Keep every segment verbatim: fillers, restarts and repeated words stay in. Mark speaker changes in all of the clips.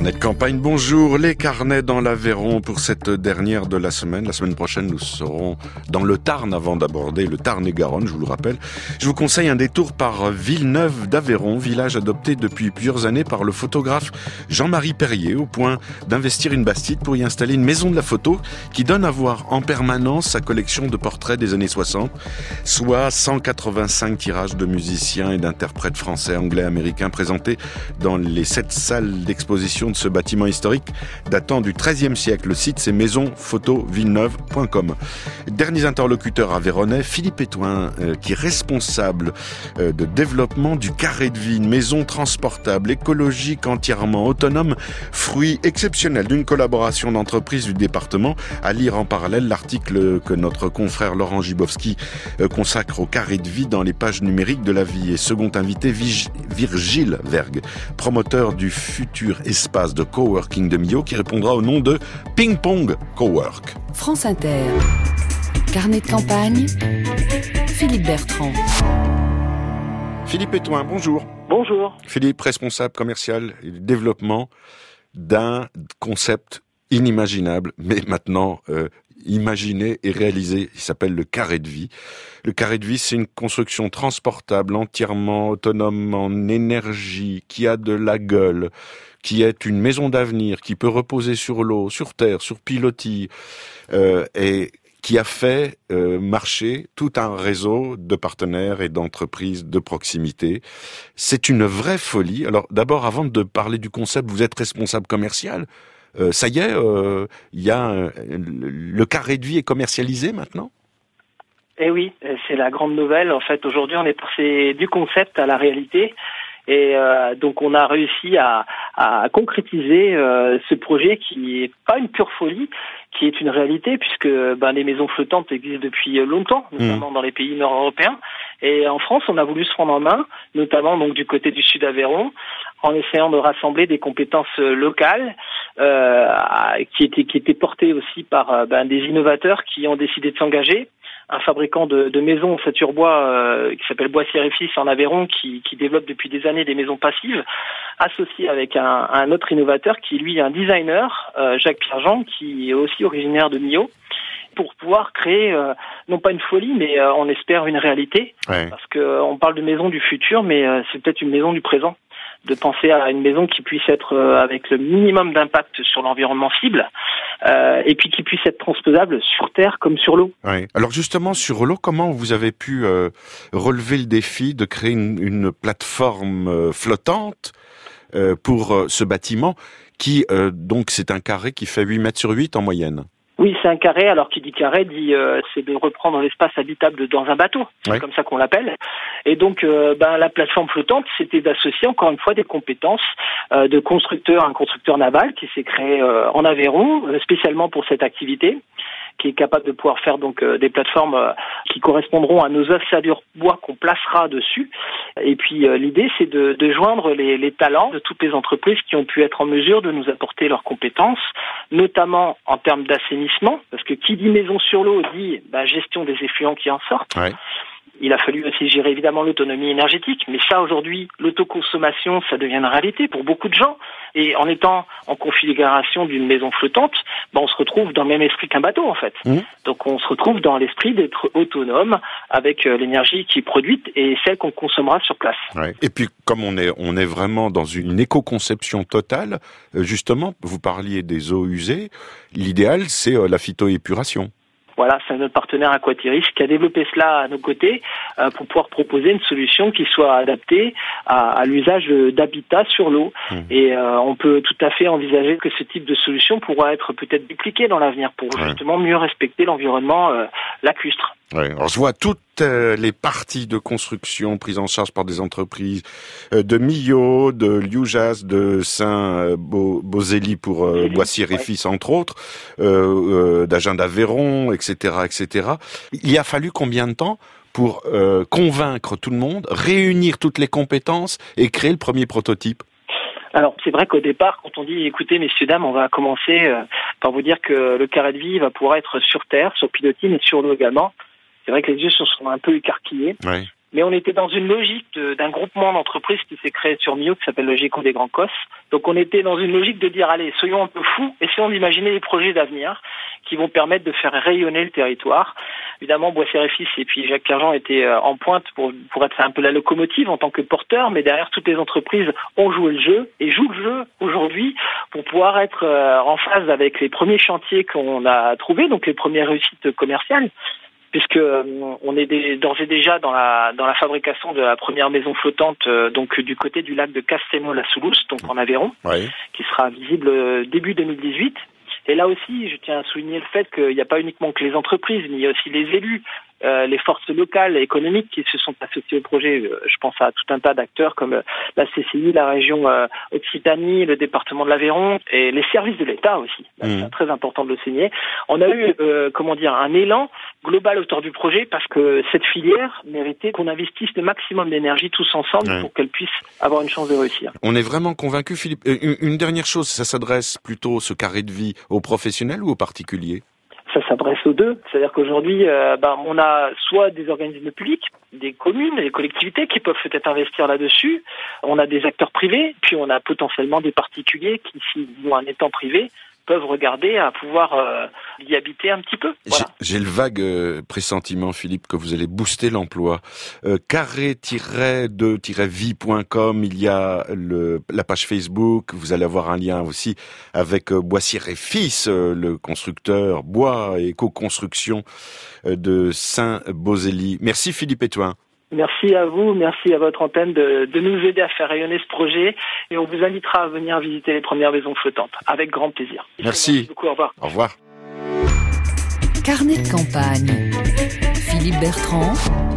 Speaker 1: Carnet de campagne, bonjour. Les carnets dans l'Aveyron pour cette dernière de la semaine. La semaine prochaine, nous serons dans le Tarn avant d'aborder le Tarn-et-Garonne, je vous le rappelle. Je vous conseille un détour par Villeneuve d'Aveyron, village adopté depuis plusieurs années par le photographe Jean-Marie Perrier, au point d'investir une bastide pour y installer une maison de la photo qui donne à voir en permanence sa collection de portraits des années soixante, soit cent quatre-vingt-cinq tirages de musiciens et d'interprètes français, anglais, américains présentés dans les sept salles d'exposition de ce bâtiment historique datant du treizième siècle. Le site, c'est maison photo villeneuve point com. Derniers interlocuteurs aveyronnais, Philippe Étoin, euh, qui est responsable euh, de développement du Carré de Vie, une maison transportable, écologique, entièrement autonome, fruit exceptionnel d'une collaboration d'entreprises du département. À lire en parallèle l'article que notre confrère Laurent Gibowski euh, consacre au Carré de Vie dans les pages numériques de La Vie. Et second invité, Vig- Virgile Vergue, promoteur du futur espace de coworking de Millau, qui répondra au nom de Ping Pong Cowork.
Speaker 2: France Inter. Carnet de campagne. Philippe Bertrand.
Speaker 1: Philippe Étoin, bonjour.
Speaker 3: Bonjour.
Speaker 1: Philippe, responsable commercial et développement d'un concept inimaginable, mais maintenant euh, imaginé et réalisé. Il s'appelle le Carré de Vie. Le Carré de Vie, c'est une construction transportable, entièrement autonome en énergie, qui a de la gueule, qui est une maison d'avenir, qui peut reposer sur l'eau, sur terre, sur pilotis, euh, et qui a fait euh, marcher tout un réseau de partenaires et d'entreprises de proximité. C'est une vraie folie. Alors d'abord, avant de parler du concept, vous êtes responsable commercial. Euh, ça y est, euh, y a un, le Carré de Vie est commercialisé maintenant ?
Speaker 3: Eh oui, c'est la grande nouvelle. En fait, aujourd'hui, on est passé du concept à la réalité. Et euh, donc on a réussi à, à concrétiser euh, ce projet qui est pas une pure folie, qui est une réalité, puisque ben, les maisons flottantes existent depuis longtemps, notamment mmh. dans les pays nord-européens. Et en France, on a voulu se prendre en main, notamment donc du côté du sud Aveyron, en essayant de rassembler des compétences locales euh, qui étaient qui étaient portées aussi par ben, des innovateurs qui ont décidé de s'engager. Un fabricant de, de maisons en Saturbois euh, qui s'appelle Boissière et Fils en Aveyron, qui, qui développe depuis des années des maisons passives, associé avec un, un autre innovateur qui lui est un designer, euh, Jacques Pierre-Jean, qui est aussi originaire de Millau, pour pouvoir créer euh, non pas une folie, mais euh, on espère une réalité, ouais. Parce que euh, on parle de maison du futur, mais euh, c'est peut-être une maison du présent. De penser à une maison qui puisse être euh, avec le minimum d'impact sur l'environnement cible, euh, et puis qui puisse être transposable sur terre comme sur l'eau.
Speaker 1: Oui. Alors justement, sur l'eau, comment vous avez pu euh, relever le défi de créer une, une plateforme euh, flottante euh, pour euh, ce bâtiment qui, euh, donc, c'est un carré qui fait huit mètres sur huit en moyenne?
Speaker 3: Oui, c'est un carré. Alors, qui dit carré dit euh, c'est de reprendre l'espace habitable dans un bateau. C'est oui. Comme ça qu'on l'appelle. Et donc, euh, ben la plateforme flottante, c'était d'associer encore une fois des compétences euh, de constructeur, un constructeur naval qui s'est créé euh, en Aveyron spécialement pour cette activité, qui est capable de pouvoir faire donc euh, des plateformes euh, qui correspondront à nos ossature bois qu'on placera dessus. Et puis euh, l'idée, c'est de, de joindre les, les talents de toutes les entreprises qui ont pu être en mesure de nous apporter leurs compétences, notamment en termes d'assainissement, parce que qui dit maison sur l'eau dit bah, gestion des effluents qui en sortent. Ouais. Il a fallu aussi gérer évidemment l'autonomie énergétique, mais ça aujourd'hui, l'autoconsommation, ça devient une réalité pour beaucoup de gens. Et en étant en configuration d'une maison flottante, ben on se retrouve dans le même esprit qu'un bateau en fait. Mmh. Donc on se retrouve dans l'esprit d'être autonome avec l'énergie qui est produite et celle qu'on consommera sur place.
Speaker 1: Ouais. Et puis comme on est on est vraiment dans une éco-conception totale, justement, vous parliez des eaux usées, l'idéal c'est la phytoépuration.
Speaker 3: Voilà, c'est notre partenaire Aquatiris qui a développé cela à nos côtés euh, pour pouvoir proposer une solution qui soit adaptée à, à l'usage d'habitat sur l'eau. Mmh. Et euh, on peut tout à fait envisager que ce type de solution pourra être peut-être dupliqué dans l'avenir pour ouais. justement mieux respecter l'environnement euh, lacustre.
Speaker 1: Ouais. Alors je vois toutes euh, les parties de construction prises en charge par des entreprises euh, de Millau, de Lioujas, de Saint-Bozély pour euh, Boissière et Fils entre autres, euh, euh, d'Agen d'Aveyron, et cetera, et cetera. Il a fallu combien de temps pour euh, convaincre tout le monde, réunir toutes les compétences et créer le premier prototype?
Speaker 3: Alors, c'est vrai qu'au départ, quand on dit, écoutez, messieurs, dames, on va commencer euh, par vous dire que le Carré de Vie va pouvoir être sur terre, sur pilotine et sur l'eau également. C'est vrai que les yeux se sont un peu écarquillés. Ouais. mais on était dans une logique de, d'un groupement d'entreprises qui s'est créé sur Millau, qui s'appelle le GECO des Grands Cosses. Donc on était dans une logique de dire, allez, soyons un peu fous, essayons d'imaginer des projets d'avenir qui vont permettre de faire rayonner le territoire. Évidemment, Boissière et Fils et puis Jacques Clergeant étaient en pointe pour, pour être un peu la locomotive en tant que porteur, mais derrière, toutes les entreprises ont joué le jeu et jouent le jeu aujourd'hui pour pouvoir être en phase avec les premiers chantiers qu'on a trouvés, donc les premières réussites commerciales, puisque on est des, d'ores et déjà dans la dans la fabrication de la première maison flottante, euh, donc du côté du lac de Castémol à Soulouse, donc en Aveyron,
Speaker 1: oui.
Speaker 3: qui sera visible euh, début deux mille dix-huit. Et là aussi, je tiens à souligner le fait qu'il n'y a pas uniquement que les entreprises, mais il y a aussi les élus, euh, les forces locales et économiques qui se sont associées au projet. Je pense à tout un tas d'acteurs comme la C C I, la région euh, Occitanie, le département de l'Aveyron et les services de l'État aussi. Mmh. C'est très important de le signer. On a eu, euh, comment dire, un élan global autour du projet parce que cette filière méritait qu'on investisse le maximum d'énergie tous ensemble mmh. pour qu'elle puisse avoir une chance de réussir.
Speaker 1: On est vraiment convaincus, Philippe. Une, une dernière chose, ça s'adresse plutôt, ce carré de vie, aux professionnels ou aux particuliers ?
Speaker 3: Ça s'adresse aux deux. C'est-à-dire qu'aujourd'hui, euh, ben, on a soit des organismes publics, des communes, des collectivités qui peuvent peut-être investir là-dessus. On a des acteurs privés, puis on a potentiellement des particuliers qui, s'ils ont un étang privé, peuvent regarder à pouvoir euh, y habiter un petit peu. Voilà.
Speaker 1: J'ai, j'ai le vague euh, pressentiment, Philippe, que vous allez booster l'emploi. Euh, carré tiret de tiret vie point com, il y a le, la page Facebook, vous allez avoir un lien aussi avec euh, Boissière et Fils, euh, le constructeur bois et co-construction euh, de Saint-Beauzély. Merci Philippe Étoin.
Speaker 3: Merci à vous, merci à votre antenne de, de nous aider à faire rayonner ce projet et on vous invitera à venir visiter les premières maisons flottantes avec grand plaisir.
Speaker 1: Merci.
Speaker 3: Merci beaucoup, au revoir.
Speaker 1: Au revoir.
Speaker 2: Carnet de campagne. Philippe Bertrand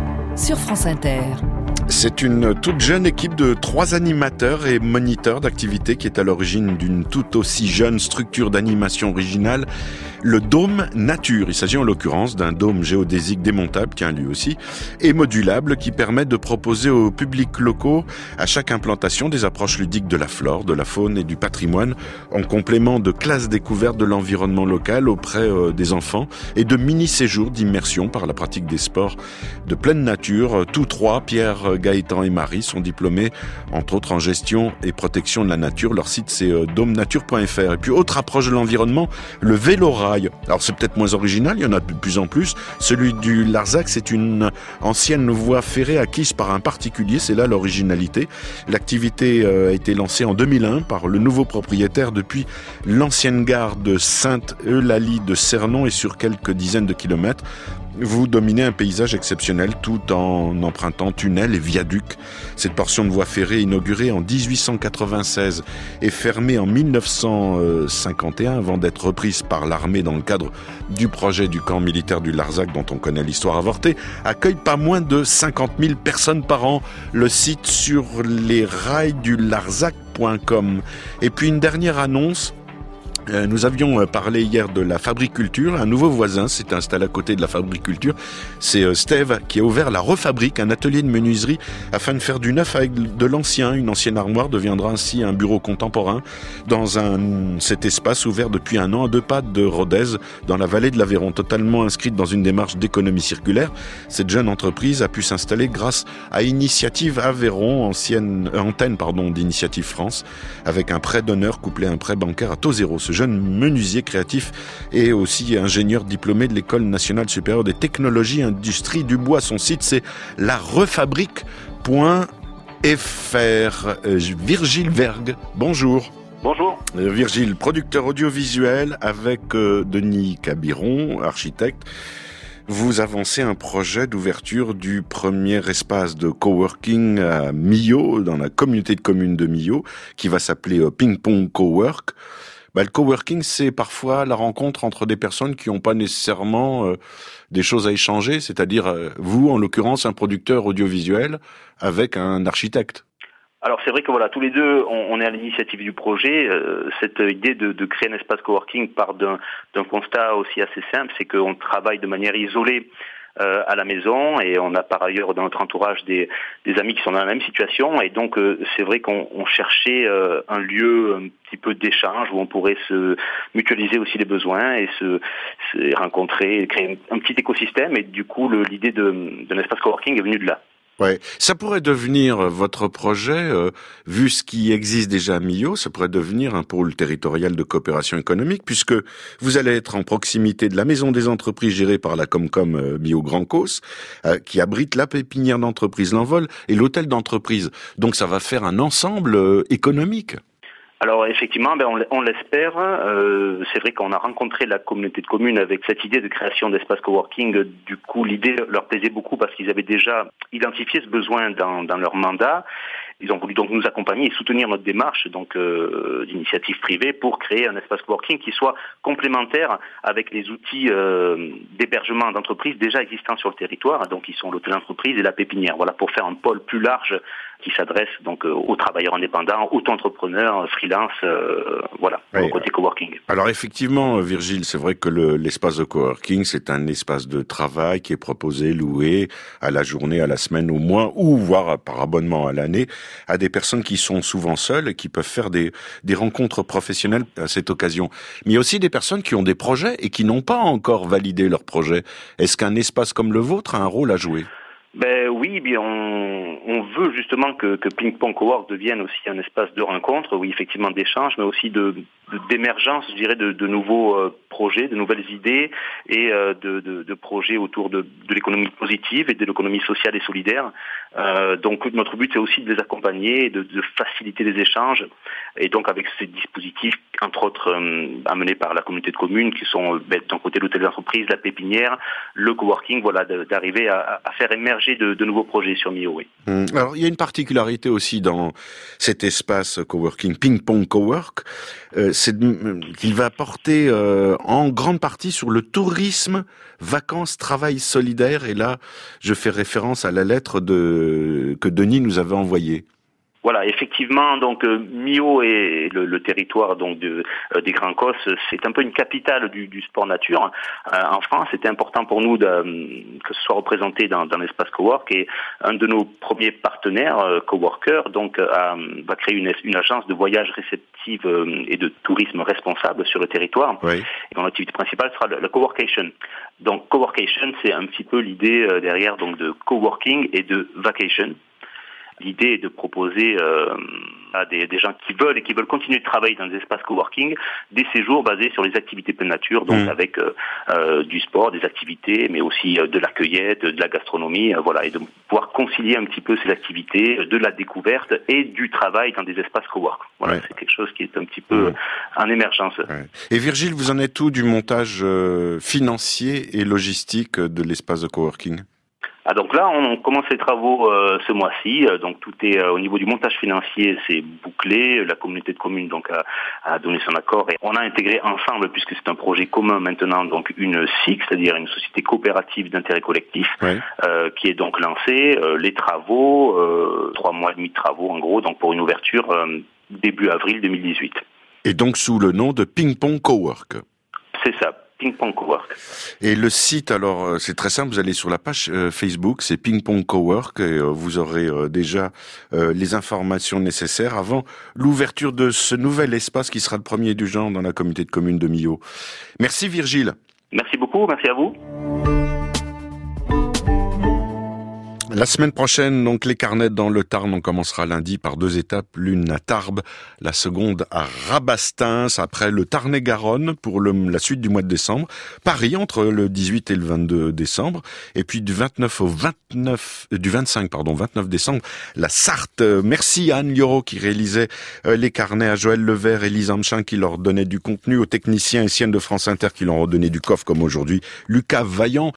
Speaker 2: sur France Inter.
Speaker 1: C'est une toute jeune équipe de trois animateurs et moniteurs d'activités qui est à l'origine d'une tout aussi jeune structure d'animation originale, le Dôme Nature. Il s'agit en l'occurrence d'un dôme géodésique démontable, tiens lui aussi, et modulable qui permet de proposer aux publics locaux à chaque implantation des approches ludiques de la flore, de la faune et du patrimoine en complément de classes découvertes de l'environnement local auprès euh, des enfants et de mini-séjours d'immersion par la pratique des sports de pleine nature. Tous trois, Pierre, Gaëtan et Marie, sont diplômés entre autres en gestion et protection de la nature. Leur site c'est euh, dôme nature point f r. Et puis autre approche de l'environnement, le vélorail. Alors c'est peut-être moins original, il y en a de plus en plus. Celui du Larzac, c'est une ancienne voie ferrée acquise par un particulier, c'est là l'originalité. L'activité a été lancée en deux mille un par le nouveau propriétaire depuis l'ancienne gare de Sainte-Eulalie de Cernon et sur quelques dizaines de kilomètres. Vous dominez un paysage exceptionnel tout en empruntant tunnels et viaducs. Cette portion de voie ferrée inaugurée en dix-huit cent quatre-vingt-seize et fermée en mille neuf cent cinquante et un avant d'être reprise par l'armée dans le cadre du projet du camp militaire du Larzac dont on connaît l'histoire avortée, accueille pas moins de cinquante mille personnes par an. Le site sur les rails du larzac point com. Et puis une dernière annonce. Nous avions parlé hier de la Fabriculture. Un nouveau voisin s'est installé à côté de la Fabriculture. C'est Steve qui a ouvert la Refabrique, un atelier de menuiserie afin de faire du neuf avec de l'ancien. Une ancienne armoire deviendra ainsi un bureau contemporain dans un, cet espace ouvert depuis un an à deux pas de Rodez, dans la vallée de l'Aveyron. Totalement inscrite dans une démarche d'économie circulaire, cette jeune entreprise a pu s'installer grâce à Initiative Aveyron, ancienne euh, antenne pardon, d'Initiative France, avec un prêt d'honneur couplé à un prêt bancaire à taux zéro. Ce jeune menuisier créatif et aussi ingénieur diplômé de l'École nationale supérieure des technologies et industries du bois. Son site, c'est la refabrique point f r. Euh, Virgile Vergue, bonjour.
Speaker 4: Bonjour.
Speaker 1: Euh, Virgile, producteur audiovisuel avec euh, Denis Cabiron, architecte. Vous avancez un projet d'ouverture du premier espace de coworking à Millau, dans la communauté de communes de Millau, qui va s'appeler euh, Ping Pong Cowork. Bah, le coworking, c'est parfois la rencontre entre des personnes qui n'ont pas nécessairement euh, des choses à échanger, c'est-à-dire euh, vous, en l'occurrence, un producteur audiovisuel avec un architecte.
Speaker 4: Alors c'est vrai que voilà, tous les deux, on, on est à l'initiative du projet. Euh, cette idée de, de créer un espace coworking part d'un, d'un constat aussi assez simple, c'est qu'on travaille de manière isolée euh, à la maison et on a par ailleurs dans notre entourage des, des amis qui sont dans la même situation et donc euh, c'est vrai qu'on on cherchait euh, un lieu un petit peu d'échange où on pourrait se mutualiser aussi les besoins et se, se rencontrer, créer un, un petit écosystème et du coup le, l'idée de, de l'espace coworking est venue de là.
Speaker 1: Ouais, ça pourrait devenir votre projet, euh, vu ce qui existe déjà à Millau, ça pourrait devenir un pôle territorial de coopération économique, puisque vous allez être en proximité de la maison des entreprises gérée par la Comcom euh, Millau Grand Causse, euh, qui abrite la pépinière d'entreprise L'Envol et l'hôtel d'entreprise. Donc ça va faire un ensemble euh, économique.
Speaker 4: Alors effectivement, ben on, on l'espère. Euh, c'est vrai qu'on a rencontré la communauté de communes avec cette idée de création d'espace coworking. Du coup, l'idée leur plaisait beaucoup parce qu'ils avaient déjà identifié ce besoin dans, dans leur mandat. Ils ont voulu donc nous accompagner et soutenir notre démarche donc euh, d'initiative privée pour créer un espace coworking qui soit complémentaire avec les outils euh, d'hébergement d'entreprise déjà existants sur le territoire. Donc ils sont l'hôtel d'entreprise et la pépinière. Voilà, pour faire un pôle plus large qui s'adresse donc euh, aux travailleurs indépendants, auto-entrepreneurs, freelance, euh, voilà, oui, au côté coworking.
Speaker 1: Alors effectivement, Virgile, c'est vrai que le, l'espace de coworking, c'est un espace de travail qui est proposé, loué à la journée, à la semaine, au mois, ou voire par abonnement à l'année, à des personnes qui sont souvent seules et qui peuvent faire des, des rencontres professionnelles à cette occasion. Mais il y a aussi des personnes qui ont des projets et qui n'ont pas encore validé leur projet. Est-ce qu'un espace comme le vôtre a un rôle à jouer ?
Speaker 4: Ben oui, bien on, on veut justement que, que Ping Pong Cowork devienne aussi un espace de rencontre, oui effectivement d'échange, mais aussi de, de d'émergence, je dirais, de, de nouveaux euh, projets, de nouvelles idées et euh, de, de, de projets autour de, de l'économie positive et de l'économie sociale et solidaire. Euh, donc notre but c'est aussi de les accompagner, de, de faciliter les échanges, et donc avec ces dispositifs, entre autres euh, amenés par la communauté de communes, qui sont euh, ben, d'un côté l'hôtel d'entreprise, la pépinière, le coworking, voilà, de, d'arriver à, à faire émerger De, de nouveaux projets sur Millau, oui.
Speaker 1: Alors, il y a une particularité aussi dans cet espace coworking, Ping Pong Cowork, euh, c'est qu'il va porter euh, en grande partie sur le tourisme, vacances, travail solidaire. Et là, je fais référence à la lettre de que Denis nous avait envoyée.
Speaker 4: Voilà, effectivement, donc euh, Millau et le, le territoire donc de, euh, des Grands Causses, c'est un peu une capitale du, du sport nature. Euh, en France, c'était important pour nous de, que ce soit représenté dans, dans l'espace cowork, et un de nos premiers partenaires, euh, coworker, donc a, va créer une, une agence de voyage réceptive euh, et de tourisme responsable sur le territoire.
Speaker 1: Oui.
Speaker 4: Et dont l'activité principale sera le, le coworkation. Donc coworkation, c'est un petit peu l'idée euh, derrière donc de coworking et de vacation. L'idée est de proposer euh, à des, des gens qui veulent et qui veulent continuer de travailler dans des espaces coworking des séjours basés sur les activités pleine nature, donc mmh. avec euh, euh, du sport, des activités, mais aussi euh, de la cueillette, de la gastronomie, euh, voilà, et de pouvoir concilier un petit peu ces activités, de la découverte et du travail dans des espaces cowork. Voilà, ouais. C'est quelque chose qui est un petit peu mmh. en émergence.
Speaker 1: Ouais. Et Virgile, vous en êtes où du montage euh, financier et logistique de l'espace de coworking ?
Speaker 4: Ah, donc là, on commence les travaux euh, ce mois-ci. Donc tout est euh, au niveau du montage financier, c'est bouclé. La communauté de communes donc a, a donné son accord et on a intégré ensemble, puisque c'est un projet commun maintenant, donc une S I C, c'est-à-dire une société coopérative d'intérêt collectif, oui. euh, qui est donc lancée. Euh, les travaux, euh, trois mois et demi de travaux en gros, donc pour une ouverture euh, début avril deux mille dix-huit.
Speaker 1: Et donc sous le nom de Ping Pong Cowork.
Speaker 4: C'est ça. Ping Pong Cowork.
Speaker 1: Et le site, alors, c'est très simple, vous allez sur la page euh, Facebook, c'est Ping Pong Cowork, et euh, vous aurez euh, déjà euh, les informations nécessaires avant l'ouverture de ce nouvel espace qui sera le premier du genre dans la communauté de communes de Millau. Merci Virgile.
Speaker 4: Merci beaucoup, merci à vous.
Speaker 1: La semaine prochaine, donc, les carnets dans le Tarn, on commencera lundi par deux étapes, l'une à Tarbes, la seconde à Rabastens, après le Tarn-et-Garonne pour le, la suite du mois de décembre, Paris entre le dix-huit et le vingt-deux décembre, et puis du vingt-neuf au vingt-neuf, euh, du vingt-cinq, pardon, vingt-neuf décembre, la Sarthe. Merci à Anne Lioro qui réalisait euh, les carnets, à Joël Levert et Lise Amchin qui leur donnait du contenu, aux techniciens et siennes de France Inter qui leur ont donné du coffre comme aujourd'hui, Lucas Vaillant.